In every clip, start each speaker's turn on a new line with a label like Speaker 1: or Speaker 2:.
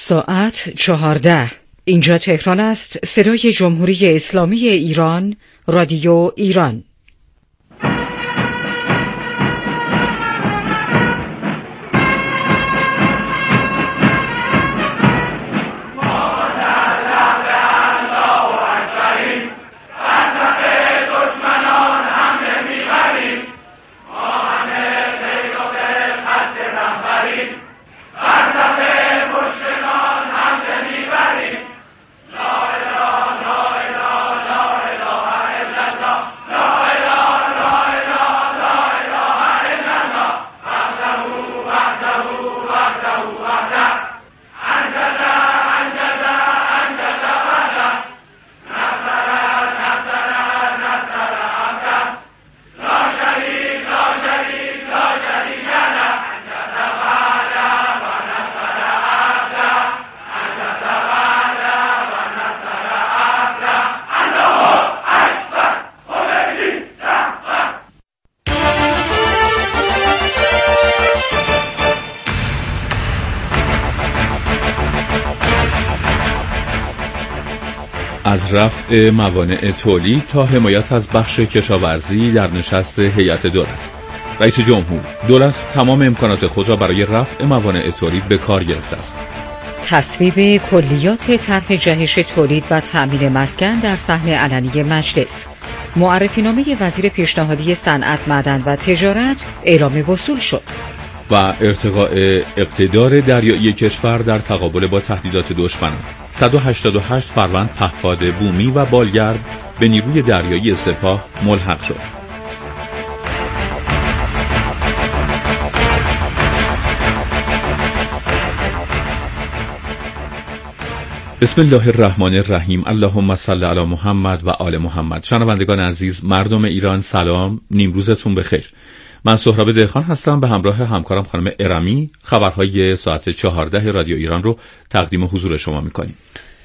Speaker 1: ساعت 14. اینجا تهران است. صدای جمهوری اسلامی ایران، رادیو ایران.
Speaker 2: از رفع موانع تولید تا حمایت از بخش کشاورزی در نشست هیئت دولت. رئیس جمهور: دولت تمام امکانات خود را برای رفع موانع تولید به کار گرفته است.
Speaker 1: تصویب کلیات طرح جهش تولید و تأمین مسکن در صحن علنی مجلس. معرفی‌نامه وزیر پیشنهادی صنعت، معدن و تجارت اعلام وصول شد.
Speaker 2: و ارتقاء اقتدار دریایی کشور در تقابل با تهدیدات دشمنان. 188 فروند پهپاد بومی و بالگرد به نیروی دریایی سپاه ملحق شد. بسم الله الرحمن الرحیم. اللهم صل علی محمد و آل محمد. شنوندگان عزیز، مردم ایران، سلام، نیمروزتون بخیر. من سهراب دهخان هستم، به همراه همکارم خانم ارمی خبرهای ساعت 14 رادیو ایران رو تقدیم حضور شما میکنیم.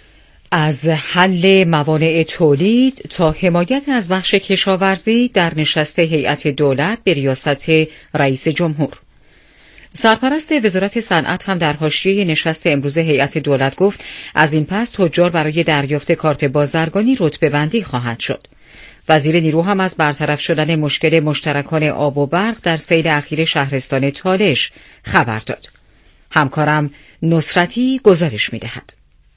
Speaker 1: از حل موانع تولید تا حمایت از بخش کشاورزی در نشست هیئت دولت به ریاست رئیس جمهور. سرپرست وزارت صنعت هم در حاشیه نشست امروز هیئت دولت گفت از این پس تجار برای دریافت کارت بازرگانی رتبه بندی خواهد شد. وزیر نیرو هم از برطرف شدن مشکل مشترکان آب و برق در سیل اخیر شهرستان تالش خبر داد. همکارم نصرتی گزارش می‌دهد.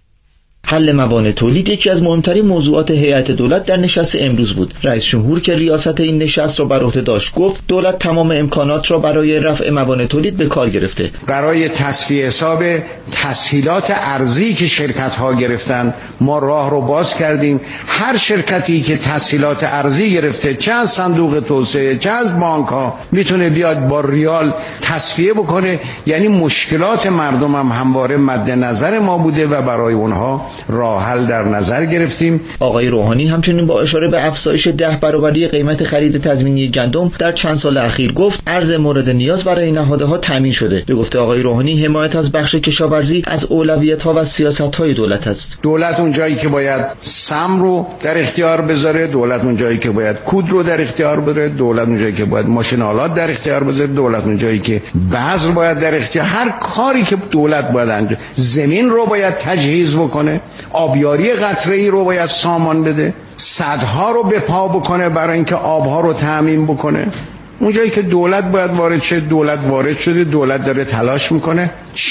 Speaker 3: حل موانع تولید یکی از مهمترین موضوعات هیئت دولت در نشست امروز بود. رئیس جمهور که ریاست این نشست را بر عهده داشت گفت دولت تمام امکانات را برای رفع موانع تولید به کار گرفته.
Speaker 4: برای تصفیه حساب تسهیلات ارزی که شرکت‌ها گرفتن ما راه رو باز کردیم. هر شرکتی که تسهیلات ارزی گرفته، چه از صندوق توسعه چه از بانک‌ها، میتونه بیاد با ریال تصفیه بکنه. یعنی مشکلات مردم هم همواره مد نظر ما بوده و برای اونها راه حل در نظر گرفتیم.
Speaker 3: آقای روحانی همچنین با اشاره به افزایش 10 برابری قیمت خرید تضمینی گندم در چند سال اخیر گفت ارز مورد نیاز برای نهادها تامین شده. به گفته آقای روحانی حمایت از بخش کشاورزی از اولویت‌ها و سیاست‌های دولت است.
Speaker 4: دولت اون جایی که باید سم رو در اختیار بذاره، دولت اون جایی که باید کود رو در اختیار بذاره، دولت اون جایی که باید ماشین آلات در اختیار بذاره، دولت اون جایی که بذر باید در اختیار، هر کاری که دولت باید انجام، زمین رو باید تجهیز بکنه، آبیاری قطره‌ای رو باید سامان بده، سدها رو به پا بکنه برای اینکه آبها رو تامین بکنه. اونجایی که دولت باید وارد شه، دولت وارد شده، دولت داره تلاش میکنه.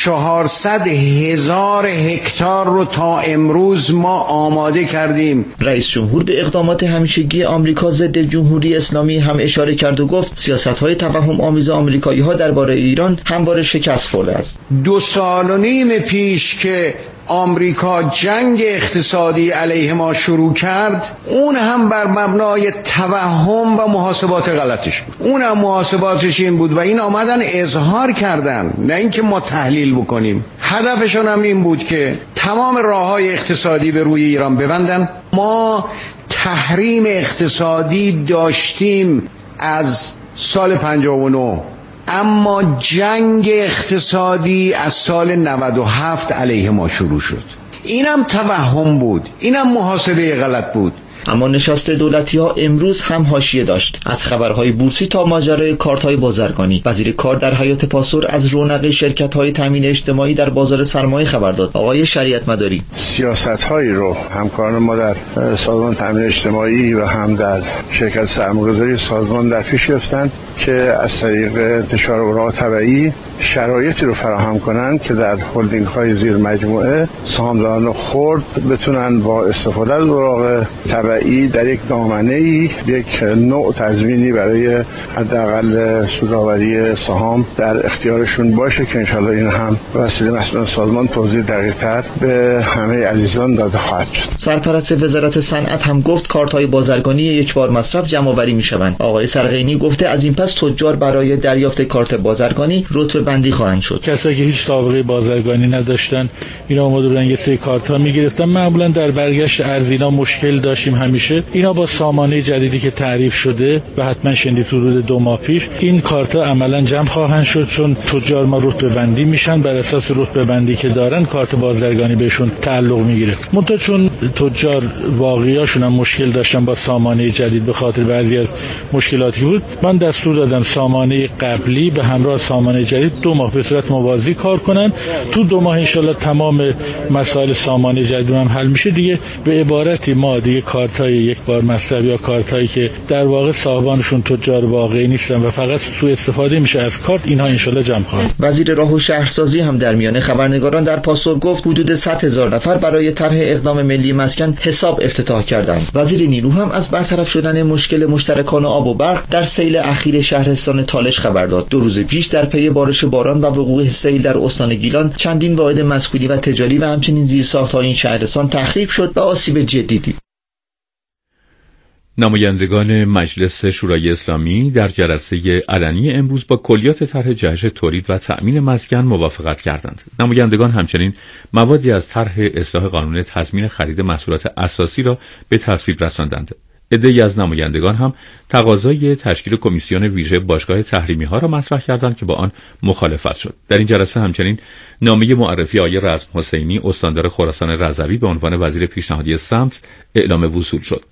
Speaker 4: 400,000 هکتار رو تا امروز ما آماده کردیم.
Speaker 3: رئیس جمهور به اقدامات همیشگی آمریکا ضد جمهوری اسلامی هم اشاره کرد و گفت سیاست‌های توهم آمیز آمریکایی‌ها درباره ایران همواره شکست خورده است.
Speaker 4: 2.5 سال پیش که آمریکا جنگ اقتصادی علیه ما شروع کرد، اون هم بر مبنای توهم و محاسبات غلطش بود. اون هم محاسباتش این بود و این آمدن اظهار کردن، نه اینکه ما تحلیل بکنیم. هدفشون هم این بود که تمام راههای اقتصادی به روی ایران ببندن. ما تحریم اقتصادی داشتیم از سال 59، اما جنگ اقتصادی از سال 97 علیه ما شروع شد. اینم توهم بود، اینم محاسبه غلط بود.
Speaker 3: اما نشست دولتی‌ها امروز هم حاشیه داشت، از خبرهای بورسی تا ماجرای کارت‌های بازرگانی. وزیر کار در حیات پاسور از رونق شرکت‌های تامین اجتماعی در بازار سرمایه خبر داد. آقای شریعت مداری
Speaker 5: سیاست‌هایی رو همکاران ما در سازمان تامین اجتماعی و هم در شرکت سرمایه‌گذاری سازمان در پیش گرفتند که از طریق انتشار اوراق تبعی شرایطی رو فراهم کنند که در هلدینگ‌های زیر مجموعه سهامداران خرد بتونن با استفاده از اوراق تبعی در یک دامنه‌ای یک نوع تضمینی برای حداقل سودآوری سهام در اختیارشون باشه که انشالله این هم وسیله مسئولان سازمان توضیح دقیق‌تر به همه عزیزان داده خواهد شد.
Speaker 3: سرپرست وزارت صنعت هم گفت کارت‌های بازرگانی یک بار مصرف جمع‌آوری می‌شوند. آقای سرغینی گفته از این پس تجار برای دریافت کارت بازرگانی رتبه بندی خواهند شد.
Speaker 6: کسایی که هیچ سابقه بازرگانی نداشتن اینا اومده بودن یه سری کارت‌ها می‌گرفتن، معمولاً در برگشت ارزینا مشکل داشتیم همیشه. اینا با سامانه جدیدی که تعریف شده و حتما شنیدید حدود 2 ماه پیش این کارت‌ها عملاً جمع خواهند شد، چون تجار ما رتبه بندی میشن، بر اساس رتبه بندی که دارن کارت بازرگانی بهشون تعلق میگیره. منتها چون تجار واقعیاشون هم مشکل داشتن با سامانه جدید به خاطر بعضی از مشکلاتی بود، من دستور دادم سامانه قبلی به همراه سامانه جدید 2 ماه به صورت موازی کار کنن. تو 2 ماه انشالله تمام مسائل سامانه جدید هم حل میشه. دیگه به عبارتی ما دیگه کارتای یک بار مصرف یا کارتایی که در واقع صاحبانشون تجار واقعی نیستن و فقط سوء استفاده میشه از کارت، اینها انشالله جمع خواهند.
Speaker 3: وزیر راه و شهرسازی هم در میان خبرنگاران در پاسخ گفت حدود 100,000 نفر برای طرح اقدام ملی مسکن حساب افتتاح کردند. وزیر نیرو هم از برطرف شدن مشکل مشترکان آب و برق در سیل اخیر شهرستان تالش خبر داد. 2 روز پیش در پی بارش باران و وقوع سیل در استان گیلان چندین واحد مسکونی و تجاری و همچنین زیرساخت‌های این شهرستان تخریب شد و آسیب جدی دید.
Speaker 2: نمایندگان مجلس شورای اسلامی در جلسه علنی امروز با کلیات طرح جهش تولید و تأمین مسکن موافقت کردند. نمایندگان همچنین موادی از طرح اصلاح قانون تضمین خرید محصولات اساسی را به تصویب رساندند. عده‌ای از نمایندگان هم تقاضای تشکیل کمیسیون ویژه باشگاه تحریمی‌ها را مطرح کردند که با آن مخالفت شد. در این جلسه همچنین نامه معرفی آقای رزم حسینی استاندار خراسان رضوی به عنوان وزیر پیشنهادی سمت اعلام وصول شد.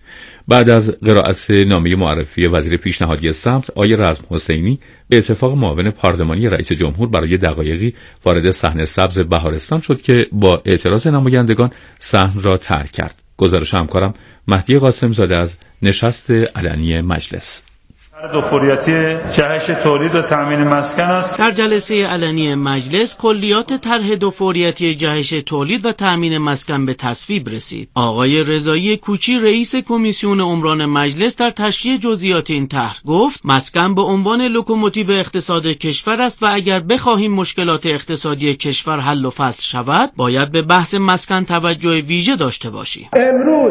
Speaker 2: بعد از قرائت نامه معرفی وزیر پیشنهادی سمت، آقای رزم حسینی به اتفاق معاون پارلمانی رئیس جمهور برای دقایقی وارد صحن سبز بهارستان شد که با اعتراض نمایندگان صحن را ترک کرد. گزارش همکارم مهدی قاسم زاده از نشست علنی مجلس.
Speaker 7: دو فوریتی جهش تولید و تامین مسکن است.
Speaker 8: در جلسه علنی مجلس کلیات طرح دو فوریتی جهش تولید و تامین مسکن به تصویب رسید. آقای رضایی کوچی رئیس کمیسیون عمران مجلس در تشریح جزئیات این طرح گفت مسکن به عنوان لوکوموتیو اقتصاد کشور است و اگر بخواهیم مشکلات اقتصادی کشور حل و فصل شود باید به بحث مسکن توجه ویژه داشته باشیم.
Speaker 9: امروز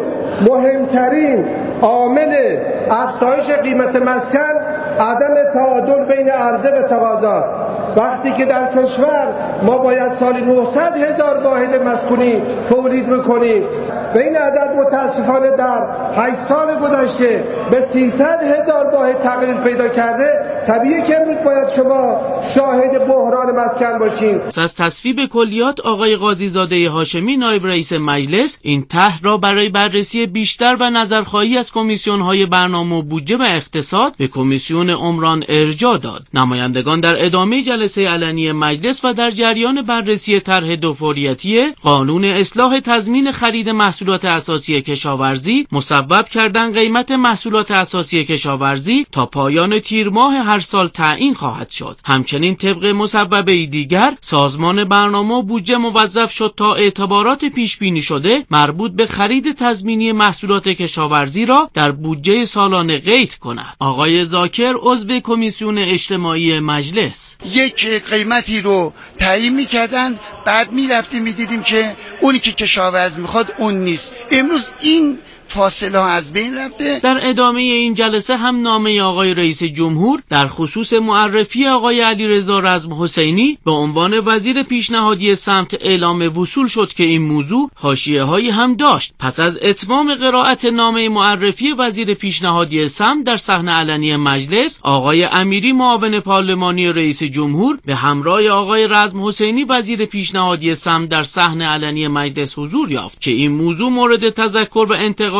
Speaker 9: مهمترین عامل افزایش قیمت مسکن عدم تعادل بین عرضه و تقاضا است. وقتی که در کشور ما باید سالی 900,000 واحد مسکونی تولید بکنیم و این عدد متاسفانه در 8 سال گذشته به 300,000 واحد تقلیل پیدا کرده، طبیعیه که امروز باید شما شاهد بحران مسکن باشین.
Speaker 8: از تصویب کلیات آقای قاضی زاده هاشمی نایب رئیس مجلس این طرح را برای بررسی بیشتر و نظرخواهی از کمیسیون‌های برنامه و بودجه و اقتصاد به کمیسیون عمران ارجاع داد. نمایندگان در ادامه جلسه علنی مجلس و در جریان بررسی طرح دو فوریتی قانون اصلاح تضمین خرید محصولات اساسی کشاورزی مصوب کردن قیمت محصولات اساسی کشاورزی تا پایان تیر ماه هر سال تعیین خواهد شد. همچنین طبق مصوبه دیگر سازمان برنامه و بودجه موظف شد تا اعتبارات پیش بینی شده مربوط به خرید تضمینی محصولات کشاورزی را در بودجه سالانه قید کند. آقای زاکر عضو کمیسیون اجتماعی مجلس:
Speaker 10: یک قیمتی رو تعیین می‌کردن، بعد می‌رفتیم می‌دیدیم که اونی که کشاورز می‌خواد اون نیست. امروز این فاصله از بین رفته.
Speaker 8: در ادامه این جلسه هم نامه آقای رئیس جمهور در خصوص معرفی آقای علیرضا رزم حسینی به عنوان وزیر پیشنهادی سمت اعلام وصول شد که این موضوع حاشیه‌هایی هم داشت. پس از اتمام قرائت نامه معرفی وزیر پیشنهادی سمت در صحنه علنی مجلس، آقای امیری معاون پارلمانی رئیس جمهور به همراه آقای رزم حسینی وزیر پیشنهادی سمت در صحنه علنی مجلس حضور یافت که این موضوع مورد تذکر و انتقاد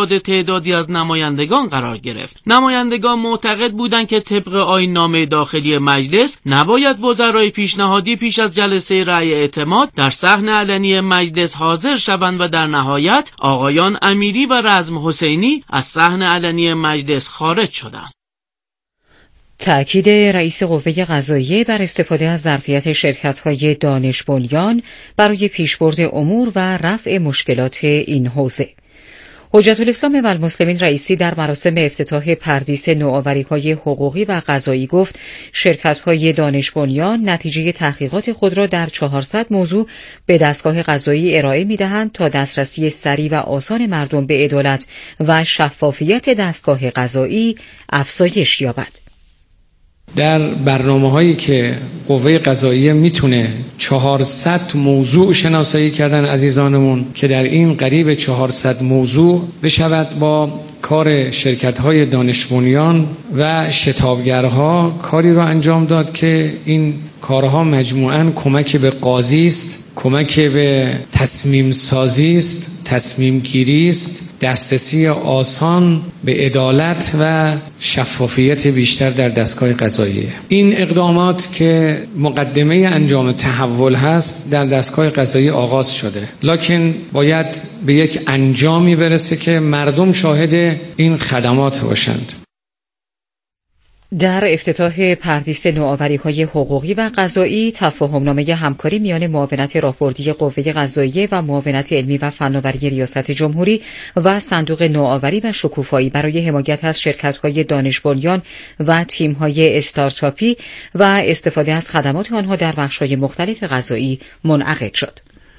Speaker 8: پیشنهاد تعدادی از نمایندگان قرار گرفت. نمایندگان معتقد بودند که طبق آیین‌نامه داخلی مجلس نباید وزرای پیشنهادی پیش از جلسه رأی اعتماد در صحن علنی مجلس حاضر شوند و در نهایت آقایان امیری و رزم حسینی از صحن علنی مجلس خارج شدند.
Speaker 1: تأکید رئیس قوه قضاییه بر استفاده از ظرفیت شرکت‌های دانش بنیان برای پیشبرد امور و رفع مشکلات این حوزه. حجت الاسلام و المسلمین رئیسی در مراسم افتتاح پردیس نوآوری‌های حقوقی و قضایی گفت شرکت‌های دانش بنیان نتیجه تحقیقات خود را در 400 موضوع به دستگاه قضایی ارائه می‌دهند تا دسترسی سریع و آسان مردم به عدالت و شفافیت دستگاه قضایی افزایش یابد.
Speaker 11: در برنامه‌هایی که قوه قضاییه میتونه 400 موضوع شناسایی کردن عزیزانمون که در این قریب 400 موضوع بشود با کار شرکت‌های دانش بنیان و شتابگرها کاری را انجام داد که این کارها مجموعاً کمک به قاضی است، کمک به تصمیم سازی است، تصمیم گیری است، دسترسی آسان به عدالت و شفافیت بیشتر در دستگاه قضاییه. این اقدامات که مقدمه انجام تحول هست در دستگاه قضایی آغاز شده، لکن باید به یک انجامی برسه که مردم شاهد این خدمات باشند.
Speaker 1: در افتتاح پردیس نوآوری‌های حقوقی و قضایی تفاهم‌نامه همکاری میان معاونت راهبردی قوه قضاییه و معاونت علمی و فناوری ریاست جمهوری و صندوق نوآوری و شکوفایی برای حمایت از شرکت‌های دانش بنیان و تیم‌های استارتاپی و استفاده از خدمات آنها در بخش‌های مختلف قضایی منعقد شد.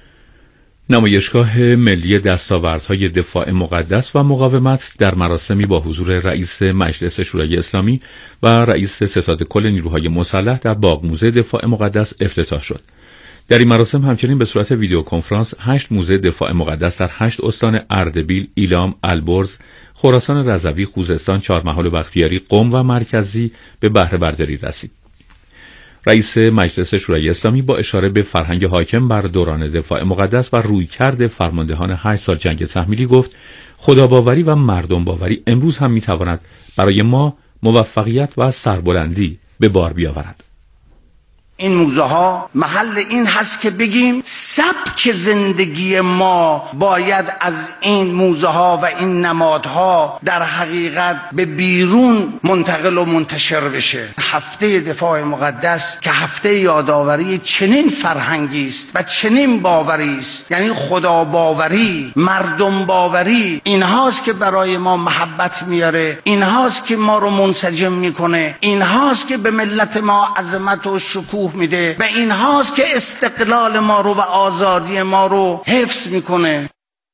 Speaker 2: نمایشگاه ملی دستاوردهای دفاع مقدس و مقاومت در مراسمی با حضور رئیس مجلس شورای اسلامی و رئیس ستاد کل نیروهای مسلح در باغ موزه دفاع مقدس افتتاح شد. در این مراسم همچنین به صورت ویدیو کنفرانس 8 موزه دفاع مقدس در 8 استان اردبیل، ایلام، البرز، خراسان رضوی، خوزستان، چهارمحال و بختیاری، قم و مرکزی به بهره برداری رسید. رئیس مجلس شورای اسلامی با اشاره به فرهنگ حاکم بر دوران دفاع مقدس و رویکرد فرماندهان 8 سال جنگ تحمیلی گفت خداباوری و مردم باوری امروز هم میتواند برای ما موفقیت و سربلندی به بار بیاورد.
Speaker 12: این موزه ها محل این هست که بگیم سبک زندگی ما باید از این موزه ها و این نمادها در حقیقت به بیرون منتقل و منتشر بشه. هفته دفاع مقدس که هفته یادآوری چنین فرهنگی است و چنین باوری است، یعنی خدا باوری، مردم باوری، این هاست که برای ما محبت میاره، این هاست که ما رو منسجم میکنه، این هاست که به ملت ما عظمت و شکوه میده و این هاست که استقلال ما رو و آزادی ما رو حفظ میکنه.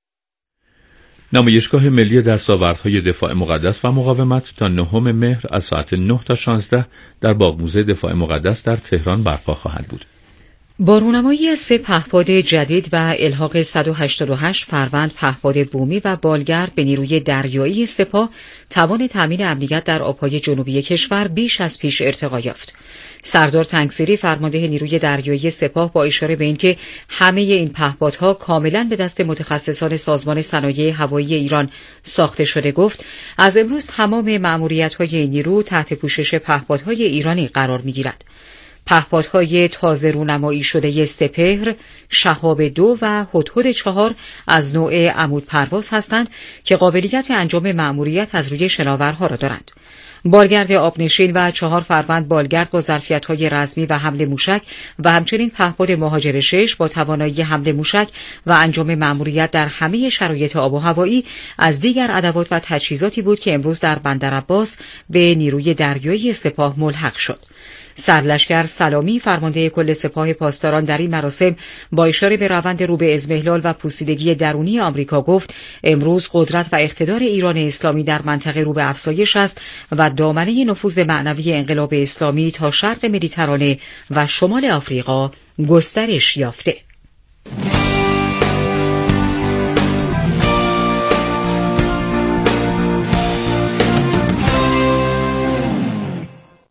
Speaker 2: نمایشگاه ملی دستاوردهای دفاع مقدس و مقاومت تا 9 مهر از ساعت 9 تا 16 در باغ موزه دفاع مقدس در تهران برپا خواهد بود.
Speaker 1: با رونمایی از 3 پهپاد جدید و الحاق 188 فروند پهپاد بومی و بالگرد به نیروی دریایی سپاه، توان تامین امنیت در آبهای جنوبی کشور بیش از پیش ارتقا یافت. سردار تنگسیری فرمانده نیروی دریایی سپاه با اشاره به اینکه همه این پهپادها کاملا به دست متخصصان سازمان صنایع هوایی ایران ساخته شده گفت از امروز تمام مأموریت‌های این نیرو تحت پوشش پهپادهای ایرانی قرار می‌گیرد. پهپادهای تازه رونمایی شده سپهر، شهاب 2 و هدهد 4 از نوع عمود پرواز هستند که قابلیت انجام مأموریت از روی شناورها را دارند. بالگرد آبنشین و 4 فروند بالگرد با ظرفیت‌های رزمی و حمل موشک و همچنین پهپاد مهاجر 6 با توانایی حمل موشک و انجام مأموریت در همه شرایط آب و هوایی از دیگر ادوات و تجهیزاتی بود که امروز در بندرعباس به نیروی دریایی سپاه ملحق شد. سرلشکر سلامی فرمانده کل سپاه پاسداران در این مراسم با اشاره به روند رو به اضمحلال و پوسیدگی درونی آمریکا گفت امروز قدرت و اقتدار ایران اسلامی در منطقه رو به افزایش است و دامنه نفوذ معنوی انقلاب اسلامی تا شرق مدیترانه و شمال آفریقا گسترش یافته.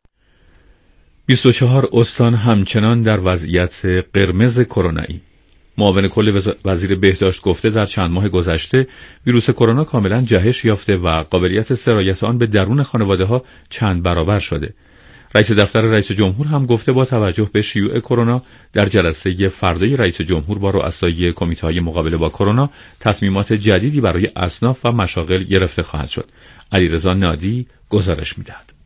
Speaker 2: بیست و 24 استان همچنان در وضعیت قرمز کرونایی. معاون کل وزیر بهداشت گفته در چند ماه گذشته ویروس کرونا کاملا جهش یافته و قابلیت سرایت آن به درون خانواده‌ها چند برابر شده. رئیس دفتر رئیس جمهور هم گفته با توجه به شیوع کرونا در جلسه فردای رئیس جمهور با رؤسای کمیته‌های مقابله با کرونا تصمیمات جدیدی برای اصناف و مشاغل گرفته خواهد شد. علیرضا نادی گزارش می‌دهد.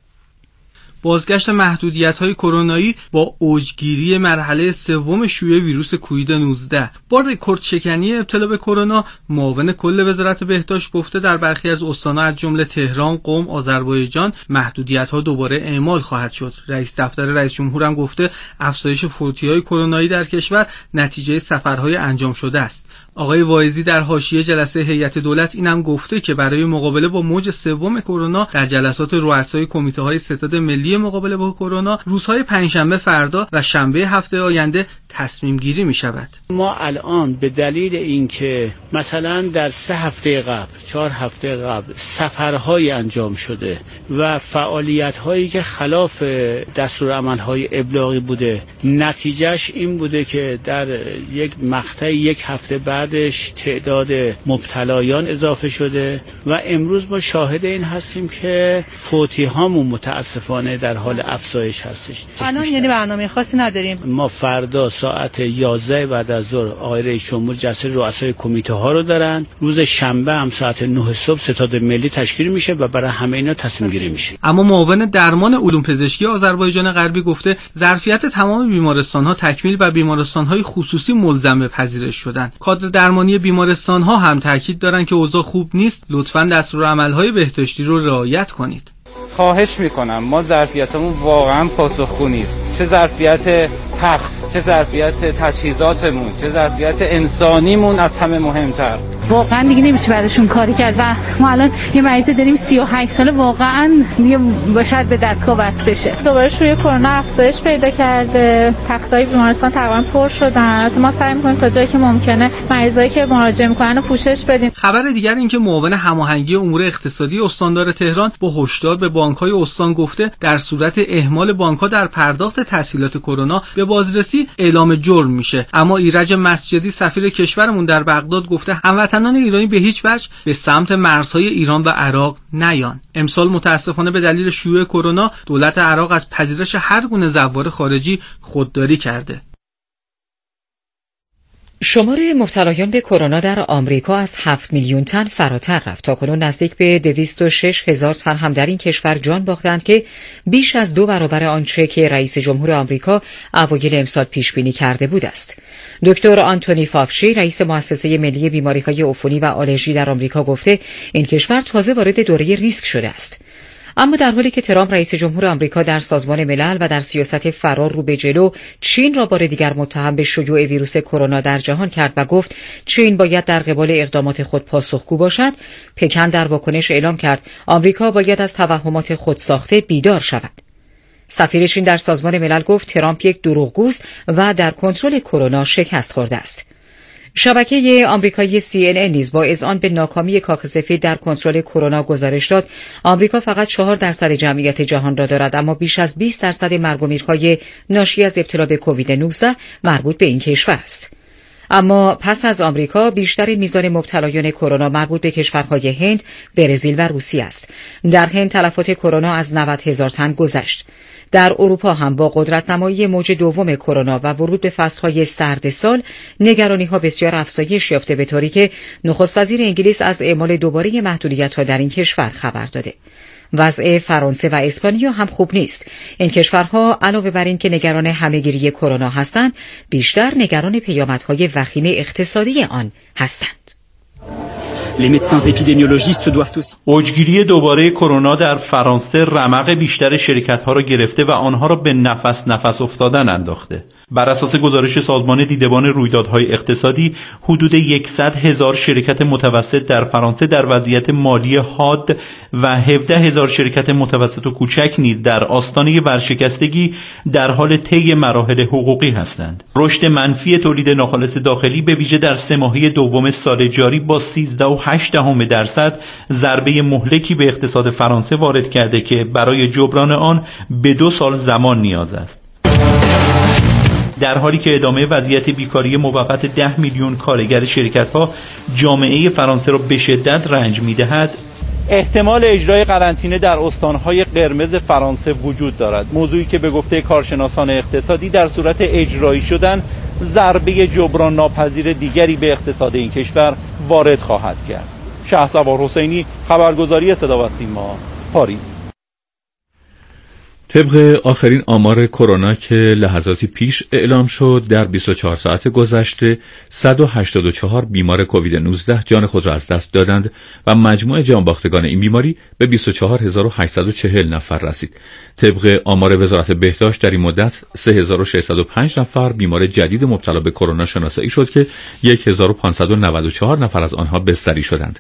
Speaker 13: بازگشت محدودیت‌های کرونایی با اوجگیری مرحله سوم شیوع ویروس کووید 19 با رکورد شکنی ابتلا به کرونا، معاون کل وزارت بهداشت گفته در برخی از استان‌ها از جمله تهران، قم، آذربایجان محدودیت‌ها دوباره اعمال خواهد شد. رئیس دفتر رئیس جمهور هم گفته افزایش فوتی‌های کرونایی در کشور نتیجه سفرهای انجام شده است. آقای واعظی در حاشیه جلسه هیئت دولت اینم گفته که برای مقابله با موج سوم کرونا در جلسات رؤسای کمیته‌های ستاد ملی مقابله با کرونا روزهای پنجشنبه فردا و شنبه هفته آینده تصمیم گیری می شود.
Speaker 14: ما الان به دلیل اینکه مثلا در 3 هفته قبل 4 هفته قبل سفرهای انجام شده و فعالیت‌هایی که خلاف دستورالعمل‌های ابلاغی بوده، نتیجهش این بوده که در یک مقطع 1 هفته بعدش تعداد مبتلایان اضافه شده و امروز ما شاهد این هستیم که فوتی هامون متاسفانه در حال افزایش هستش.
Speaker 15: الان یعنی برنامه خاصی نداریم.
Speaker 14: ما فردا ساعت 11 بعد از ظهر آقای رئیس جمهور جلسه رؤسای کمیته ها رو دارن. روز شنبه هم ساعت 9 صبح ستاد ملی تشکیل میشه و برای همه اینا تصمیم گیری میشه.
Speaker 13: اما معاون درمان علوم پزشکی آذربایجان غربی گفته ظرفیت تمام بیمارستان ها تکمیل و بیمارستان های خصوصی ملزم به پذیرش شدن. کادر درمانی بیمارستان ها هم تاکید دارن که اوضاع خوب نیست، لطفاً دستورالعمل‌های بهداشتی رو رعایت کنید.
Speaker 16: خواهش میکنم، ما ظرفیتمون واقعا پاسخگو نیست. چه ظرفیت تخت، چه ظرفیت تجهیزاتمون، چه ظرفیت انسانیمون از همه مهمتر.
Speaker 15: واقعا دیگه نمیشه براشون کاری کرد و ما الان یه مریض داریم 38 ساله، واقعا دیگه باید به دستگاه وصل بشه. دوباره شیوع کرونا افزایش پیدا کرده، تختای بیمارستان تقریبا پر شدن. ما سعی می‌کنیم تا جایی که ممکنه مریضایی که مراجعه می‌کنن رو پوشش بدیم.
Speaker 13: خبر دیگر این که معاون هماهنگی امور اقتصادی استاندار تهران با هشدار به بانک‌های استان گفته در صورت اهمال بانک‌ها در پرداخت تسهیلات کرونا به بازرسی اعلام جرم میشه. اما ایرج مسجدی سفیر کشورمون در بغداد گفته هموطنان ایرانی به هیچ وجه به سمت مرزهای ایران و عراق نیان. امسال متاسفانه به دلیل شیوع کرونا دولت عراق از پذیرش هر گونه زوار خارجی خودداری کرده.
Speaker 1: شمار مبتلایان به کرونا در آمریکا از 7 میلیون تن فراتر رفت. تاکنون نزدیک به 206,000 تن هم در این کشور جان باختند که بیش از 2 برابر آنچه که رئیس جمهور آمریکا اوایل امسال پیش بینی کرده بود است. دکتر آنتونی فاوچی رئیس مؤسسه ملی بیماری‌های عفونی و آلرژی در آمریکا گفته این کشور تازه وارد دوره ریسک شده است. اما در حالی که ترامپ رئیس جمهور آمریکا در سازمان ملل و در سیاست فرار رو به جلو چین را بار دیگر متهم به شیوع ویروس کرونا در جهان کرد و گفت چین باید در قبال اقدامات خود پاسخگو باشد، پکن در واکنش اعلام کرد آمریکا باید از توهمات خود ساخته بیدار شود. سفیر چین در سازمان ملل گفت ترامپ یک دروغگوست و در کنترل کرونا شکست خورده است. شبکه آمریکایی CNN نیز با اذعان به ناکامی کاخ سفید در کنترل کرونا گزارش داد آمریکا فقط 4% جمعیت جهان را دارد، اما بیش از 20% مرگ و میرهای ناشی از ابتلا به کووید 19 مربوط به این کشور است. اما پس از آمریکا بیشتر میزان مبتلایان کرونا مربوط به کشورهای هند، برزیل و روسیه است. در هند تلفات کرونا از 90,000 تن گذشت. در اروپا هم با قدرت‌نمایی موج دوم کرونا و ورود به فصل‌های سرد سال نگرانی‌ها بسیار افزایش یافته به طوری که نخست وزیر انگلیس از اعمال دوباره محدودیت‌ها در این کشور خبر داده. وضع فرانسه و اسپانیا هم خوب نیست. این کشورها علاوه بر این که نگران همه‌گیری کرونا هستند، بیشتر نگران پیامدهای وخیم اقتصادی آن هستند.
Speaker 17: اوجگیری دوباره کرونا در فرانسه رمق بیشتر شرکت‌ها را گرفته و آنها را به نفس افتادن انداخته. بر اساس گزارش سازمان دیدبان رویدادهای اقتصادی، حدود 100,000 شرکت متوسط در فرانسه در وضعیت مالی حاد و 17,000 شرکت متوسط و کوچک نیز در آستانه ورشکستگی در حال طی مراحل حقوقی هستند. رشد منفی تولید ناخالص داخلی به ویژه در 3 ماهه دوم سال جاری با 13.8% ضربه مهلکی به اقتصاد فرانسه وارد کرده که برای جبران آن به 2 سال زمان نیاز است. در حالی که ادامه وضعیت بیکاری موقت 10 میلیون کارگر شرکت‌ها جامعه فرانسه را به شدت رنج می‌دهد، احتمال اجرای قرنطینه در استان‌های قرمز فرانسه وجود دارد، موضوعی که به گفته کارشناسان اقتصادی در صورت اجرایی شدن ضربه جبران ناپذیر دیگری به اقتصاد این کشور وارد خواهد کرد. شهسوار حسینی، خبرگزاری صدا و سیما، پاریس.
Speaker 2: طبق آخرین آمار کرونا که لحظاتی پیش اعلام شد، در 24 ساعت گذشته 184 بیمار کووید 19 جان خود را از دست دادند و مجموع جانباختگان این بیماری به 24840 نفر رسید. طبق آمار وزارت بهداشت در این مدت 3605 نفر بیمار جدید مبتلا به کرونا شناسایی شد که 1594 نفر از آنها بستری شدند.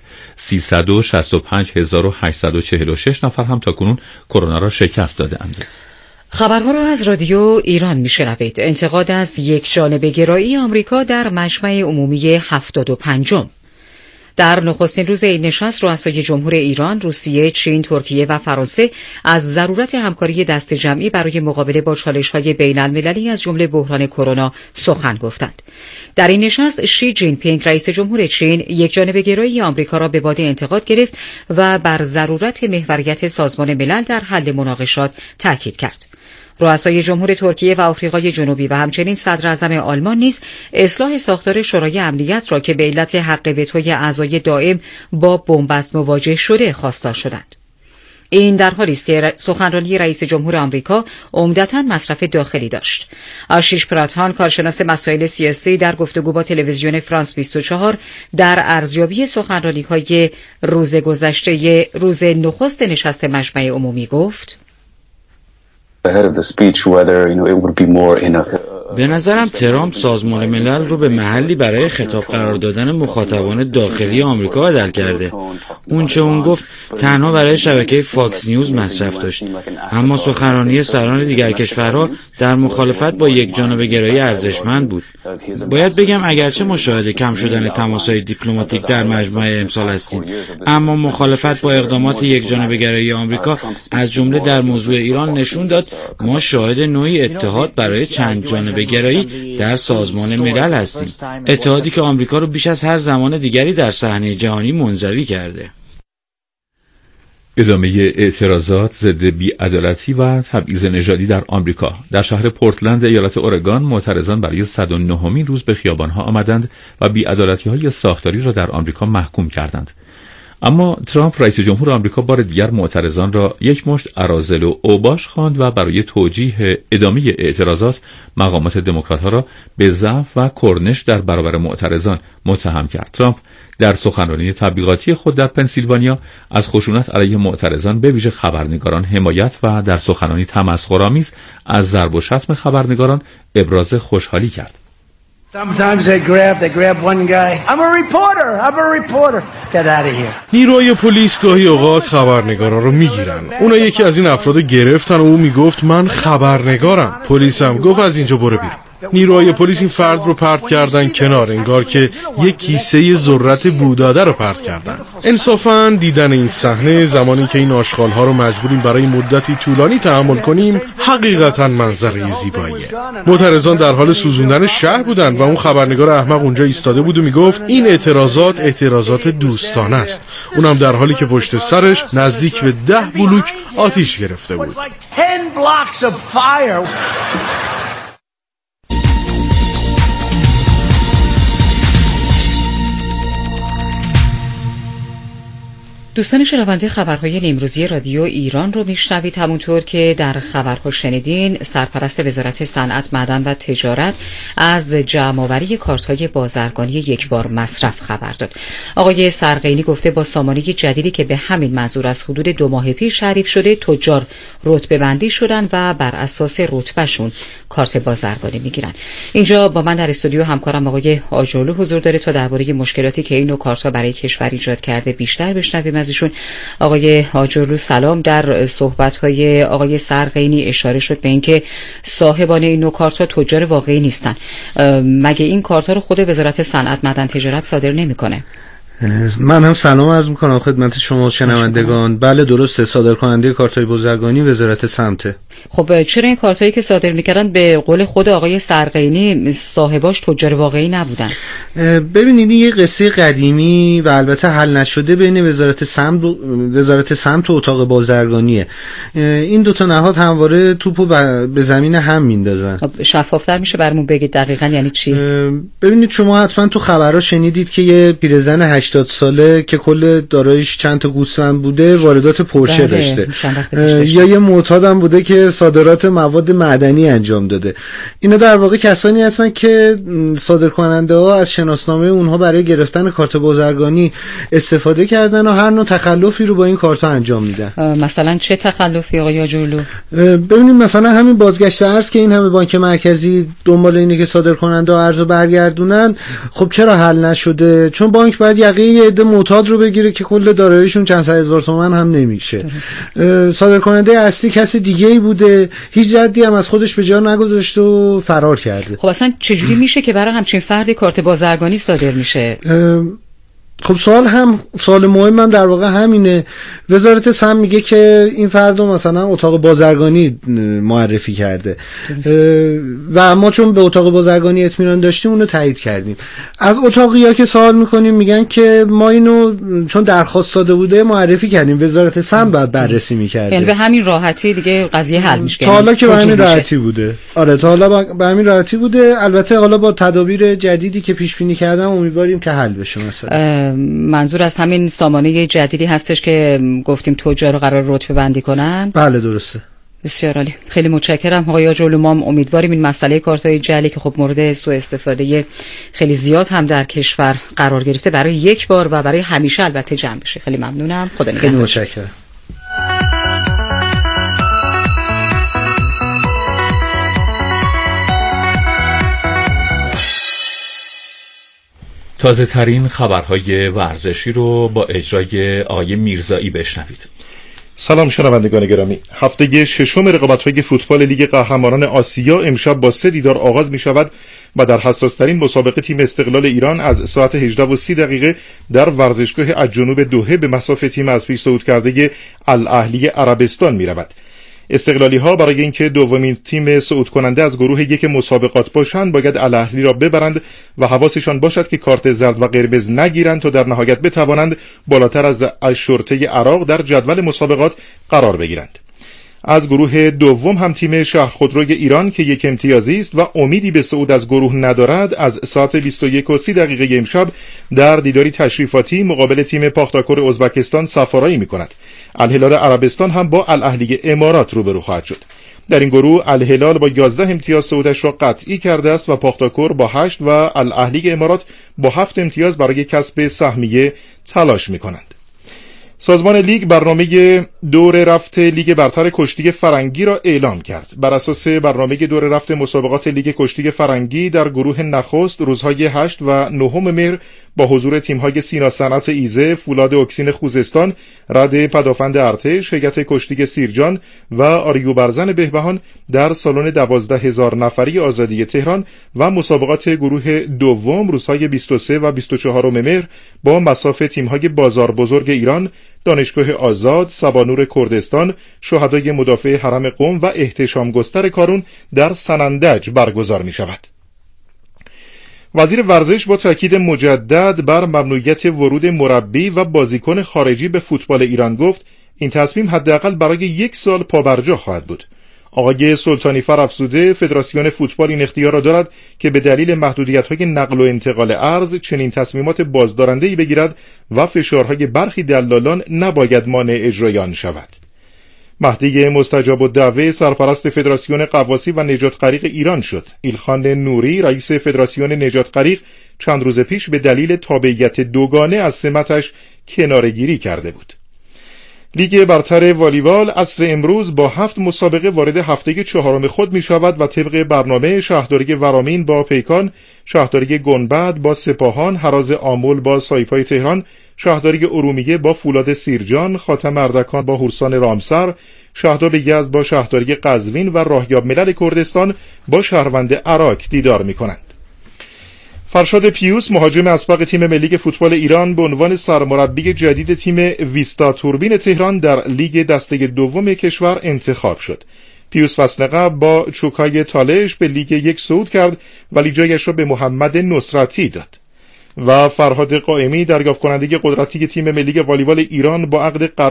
Speaker 2: 365846 نفر هم تاکنون کرونا را شکست دادند.
Speaker 1: خبرها را از رادیو ایران میشنوید. انتقاد از یک جانبه گرایی آمریکا در مجمع عمومی 75. در نخستین روز این نشست رؤسای جمهور ایران، روسیه، چین، ترکیه و فرانسه از ضرورت همکاری دست جمعی برای مقابله با چالش‌های بین‌المللی از جمله بحران کرونا سخن گفتند. در این نشست شی جین پینگ رئیس جمهور چین یک جانبه گرایی آمریکا را به باد انتقاد گرفت و بر ضرورت محوریت سازمان ملل در حل مناقشات تاکید کرد. رؤسای جمهور ترکیه و آفریقای جنوبی و همچنین صدر اعظم آلمان نیز اصلاح ساختار شورای امنیت را که به علت حق وتوی اعضای دائم با بنبست مواجه شده خواستار شدند. این در حالی است که سخنرانی رئیس جمهور آمریکا عمدتاً مصرف داخلی داشت. آشیش پراتان، کارشناس مسائل سیاسی، در گفتگو با تلویزیون فرانس 24 در ارزیابی سخنرانی‌های روز گذشته روز نخست نشست مجمع عمومی گفت:
Speaker 18: به نظرم ترامپ سازمان ملل رو به محلی برای خطاب قرار دادن مخاطبان داخلی آمریکا بدل کرده. اون چه اون گفت تنها برای شبکه فاکس نیوز مصرف داشت. اما سخنرانی سران دیگر کشورها در مخالفت با یک جانبه گرایی ارزشمند بود. باید بگم اگرچه مشاهده کم شدن تماس‌های دیپلماتیک در مجمع امسال هستیم، اما مخالفت با اقدامات یک جانبه گرایی آمریکا از جمله در موضوع ایران نشون داد ما شاهد نوعی اتحاد برای چند جانبه گرایی در سازمان ملل هستیم. اتحادی که آمریکا رو بیش از هر زمان دیگری در صحنه جهانی منزوی کرده.
Speaker 2: ادامه اعتراضات ضد بی‌عدالتی و تبعیض نژادی در آمریکا. در شهر پورتلند ایالت اورگان معترضان برای 109مین روز به خیابان‌ها آمدند و بی‌عدالتی‌های ساختاری را در آمریکا محکوم کردند. اما ترامپ رئیس جمهور آمریکا بار دیگر معترضان را یک مشت اراذل و اوباش خواند و برای توجیه ادامه اعتراضات مقامات دموکرات‌ها را به ضعف و کرنش در برابر معترضان متهم کرد. ترامپ در سخنرانی تبلیغاتی خود در پنسیلوانیا از خشونت علیه معترضان به ویژه خبرنگاران حمایت و در سخنرانی تمسخرآمیز از ضرب و شتم خبرنگاران ابراز خوشحالی کرد.
Speaker 19: نیروهای پلیس گاهی اوقات خبرنگارا رو میگیرن. اونا یکی از این افراد گرفتن و او میگفت من خبرنگارم. پلیس هم گفت از اینجا برو بیرون. نیروهای پلیس این فرد رو پرت کردن کنار، انگار که یک کیسه ذرت بوداده رو پرت کردن. انصافاً دیدن این صحنه زمانی که این آشغال‌ها رو مجبوریم برای مدتی طولانی تحمل کنیم حقیقتاً منظره زیباییه. معترضان در حال سوزوندن شهر بودن و اون خبرنگار احمق اونجا ایستاده بود و میگفت این اعتراضات دوستانه است. اونم در حالی که پشت سرش نزدیک به 10 بلوک آتش گرفته بود.
Speaker 1: دوستان شنونده، خبرهای نیمروزی رادیو ایران رو میشنوید. همونطور که در خبرها شنیدین، سرپرست وزارت صنعت، معدن و تجارت از جمع‌آوری کارت‌های بازرگانی یکبار مصرف خبر داد. آقای سرقینی گفته با سامانه جدیدی که به همین منظور از حدود 2 ماه پیش تعریف شده، تجار رتبه بندی شدن و بر اساس رتبهشون کارت بازرگانی میگیرن. اینجا با من در استودیو همکارم آقای آجرلو حضور داره تا درباره مشکلاتی که این نوع کارت‌ها برای کشور ایجاد کرده بیشتر بشنویم از ایشون. آقای آجرلو سلام. در صحبت‌های آقای سرقینی اشاره شد به اینکه صاحبان این نوع کارت‌ها تجار واقعی نیستن. مگه این کارت‌ها رو خود وزارت صنعت، معدن، تجارت صادر نمی‌کنه؟
Speaker 20: من هم سلام عرض میکنم خدمت شما شنوندگان. بله درسته، صادرکننده کارت‌های بازرگانی وزارت سمته.
Speaker 1: خب چرا این کارتایی که صادر میکردن به قول خود آقای سرقینی صاحباش تجار واقعی نبودن؟
Speaker 20: ببینید یه قصه قدیمی و البته حل نشده بین وزارت سمت و اتاق بازرگانیه. این دوتا نهاد همواره توپو به زمین هم میندازن.
Speaker 1: شفافتر میشه برامون بگید دقیقاً یعنی چی؟
Speaker 20: ببینید شما حتما تو خبرها شنیدید که یه پیرزن 80 ساله که کل داراییش چند تا گوسفند بوده واردات پورشه داشته، یا یه معتادم بوده که صادرات مواد معدنی انجام داده. اینا در واقع کسانی هستن که صادرکننده ها از شناسنامه اونها برای گرفتن کارت بازرگانی استفاده کردن و هر نوع تخلفی رو با این کارت ها انجام میدن.
Speaker 1: مثلا چه تخلفی آقای جولو؟
Speaker 20: ببینید مثلا همین بازگشت ارز که این همه بانک مرکزی دنبال اینه که صادرکننده ها ارزو برگردونن، خب چرا حل نشده؟ چون بانک باید یقه یه عده معتاد رو بگیره که کل داراییشون چند صد هزار تومان هم نمیشه. صادرکننده اصلی کسی دیگه‌ای بوده، هیچ ردی هم از خودش به جا نگذاشته و فرار کرده.
Speaker 1: خب اصلا چجوری میشه که برای همچین فردی کارت بازرگانی صادر میشه؟
Speaker 20: خب سوال مهمم در واقع همینه. وزارت سم میگه که این فردو مثلا اتاق بازرگانی معرفی کرده و ما چون به اتاق بازرگانی اطمینان داشتیم اونو تایید کردیم. از اتاقیا که سوال میکنیم میگن که ما اینو چون درخواست داده بوده معرفی کردیم، وزارت سم باید بررسی میکرده.
Speaker 1: یعنی به همین راحتی دیگه قضیه حل میشه.
Speaker 20: تا حالا که به همین راحتی بوده. آره تا حالا به همین راحتی بوده. البته حالا با تدابیر جدیدی که پیش بینی کردم امیدواریم که حل بشه. مثلا
Speaker 1: منظور از همین سامانه جدیدی هستش که گفتیم تجار رو قرار رتبه بندی کنن؟
Speaker 20: بله درسته.
Speaker 1: بسیار عالی، خیلی متشکرم آقای جولو. ما امیدواریم این مسئله کارت‌های جعلی که خب مورد سوء استفاده خیلی زیاد هم در کشور قرار گرفته برای یک بار و برای همیشه البته جمع بشه. خیلی ممنونم. خدا نگهدار.
Speaker 20: خیلی متشکرم.
Speaker 2: تازه ترین خبرهای ورزشی رو با اجرای آقای میرزایی بشنوید.
Speaker 17: سلام شنوندگان گرامی. هفته ششم رقابت‌های فوتبال لیگ قهرمانان آسیا امشب با 3 دیدار آغاز می شود و در حساس‌ترین مسابقه تیم استقلال ایران از ساعت 18:30 در ورزشگاه الجنوب دوحه به مصاف تیم از پیش صعود کرده الاهلی عربستان می رود. استقلالی ها برای اینکه دومین تیم صعود کننده از گروه یک مسابقات باشند باید الاهلی را ببرند و حواسشان باشد که کارت زرد و قرمز نگیرند تا در نهایت بتوانند بالاتر از شرطه عراق در جدول مسابقات قرار بگیرند. از گروه دوم هم تیم شهر خودروی ایران که یک امتیازی است و امیدی به صعود از گروه ندارد از ساعت 21:30 امشب در دیداری تشریفاتی مقابل تیم پاختاکور ازبکستان سفارایی می‌کند. الهلال عربستان هم با الاهلی امارات روبرو خواهد شد. در این گروه الهلال با 11 امتیاز صعودش را قطعی کرده است و پاختاکور با 8 و الاهلی امارات با 7 امتیاز برای کسب سهمیه تلاش می‌کنند. سازمان لیگ برنامه دور رفت لیگ برتر کشتی فرنگی را اعلام کرد. بر اساس برنامه دور رفت مسابقات لیگ کشتی فرنگی در گروه نخست روزهای 8 و 9 مهر با حضور تیم‌های سینا صنعت ایزه، فولاد اکسین خوزستان، رد پدافند ارتش، هیئت کشتی سیرجان و آریو برزن بهبهان در سالن 12,000 نفری آزادی تهران و مسابقات گروه دوم روزهای 23 و 24 مهر با مصاف تیم‌های بازار بزرگ ایران، دانشگاه آزاد، سبانور کردستان، شهدای مدافع حرم قم و احتشام گستر کارون در سنندج برگزار می شود. وزیر ورزش با تاکید مجدد بر ممنوعیت ورود مربی و بازیکن خارجی به فوتبال ایران گفت این تصمیم حداقل برای 1 سال پابرجا خواهد بود. آقای سلطانی فر افزوده فدراسیون فوتبال این اختیار را دارد که به دلیل محدودیت‌های نقل و انتقال ارز چنین تصمیمات بازدارنده‌ای بگیرد و فشارهای برخی دلالان نباید مانع اجرای آن شود. مهدی مستجاب الدعوه سرپرست فدراسیون غواصی و نجات غریق ایران شد. ایلخان نوری رئیس فدراسیون نجات غریق چند روز پیش به دلیل تابعیت دوگانه از سمتش کناره‌گیری کرده بود. لیگ برتر والیبال عصر امروز با 7 مسابقه وارد هفته 4 خود می شود و طبق برنامه شهرداری ورامین با پیکان، شهرداری گنبد با سپاهان، هراز آمل با سایپای تهران، شهرداری ارومیه با فولاد سیرجان، خاتم اردکان با هورسان رامسر، شهداب یزد با شهرداری قزوین و راهیاب ملل کردستان با شهروند عراق دیدار می کنند. فرشاد پیوس مهاجم اسبق تیم ملی فوتبال ایران به عنوان سرمربی جدید تیم ویستا توربین تهران در لیگ دسته دوم کشور انتخاب شد.
Speaker 21: پیوس فصل قبل با چوکای تالش به لیگ 1 صعود کرد ولی جایش را به محمد نصرتی داد. و فرهاد قائمی دریافت کننده قدرتی تیم ملی والیبال ایران با عقد